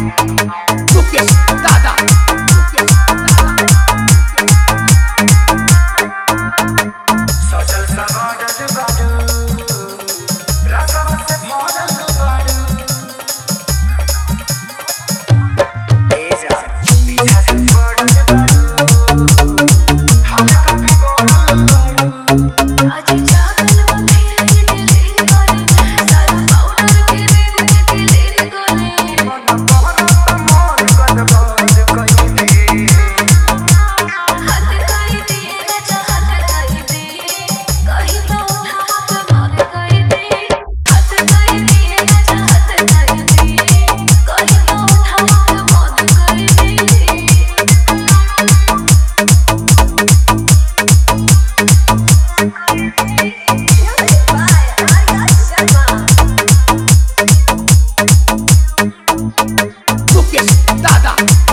मुकेश दादा सोशल समाजत बाडू रागव से मॉडल बाडू तेजा मीठा से पड़ल बाडू हम कभी बोलल बाडू आज जागल बंधे दिल करे सारा पाउडर के दिल करे मन मन गद बाज कइले हाथ कई दे ना चाहत कई दे कहीं तो हाथ मार कई दे हाथ कई दे ना चाहत कई दे कहीं तो हाथ मार कई दे मुकेश दादा